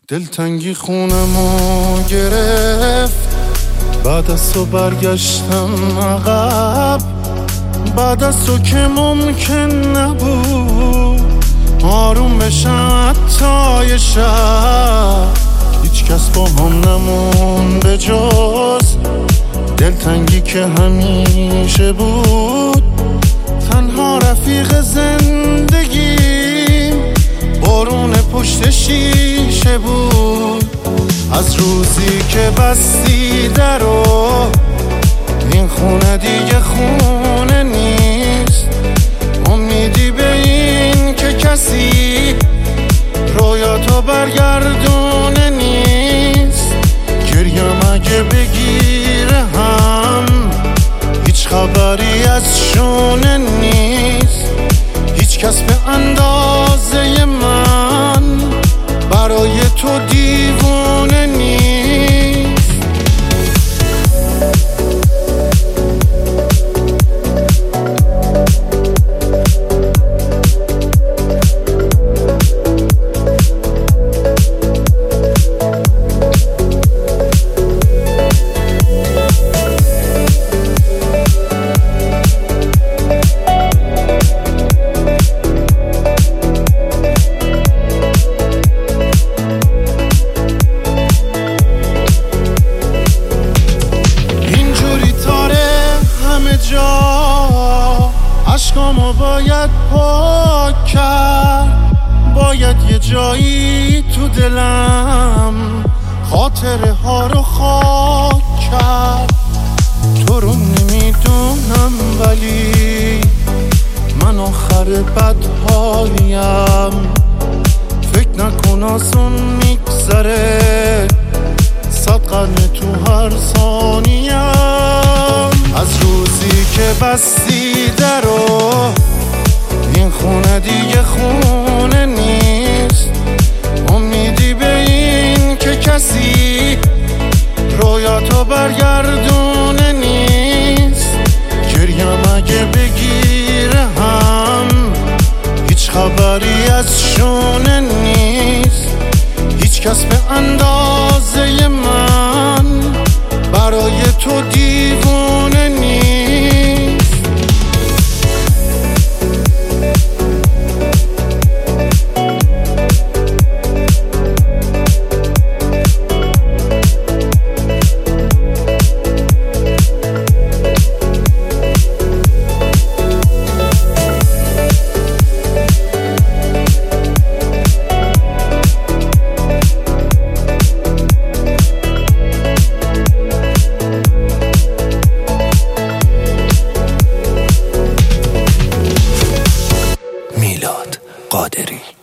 دلتنگی خونمو گرفت، بعد از تو برگشتم عقب، بعد از تو که ممکن نبود آروم بشم حتی یه شب. هیچ کس با هم نمون به جز دلتنگی که همیشه بود. تنها رفیق زندگیم بارون پشت شیشه بود. از روزی که بستی درو این خونه دیگه خونه نیست. امیدی به این که کسی رویاتو برگردونه نیست. گریم اگه بگیره هم هیچ خبری از شونه نیست. هیچ کس به اندازه من برای تو دیوونه نیست. عشقامو باید پاک کرد، باید یه جایی تو دلم خاطره ها رو خاک کرد. تو رو نمیدونم ولی من آخر بدهایم. فکر نکن آسون میگذره، 100 قرن تو هر ثانیم. از روزی که بستی درو این خونه دیگه خونه نیست. امیدی به این که کسی رویاتو برگردونه نیست. گریم اگه بگیره هم هیچ خبری از شونه نیست. هیچ کس به اندازه من برای تو دیوونه نیست. میلاد قادری.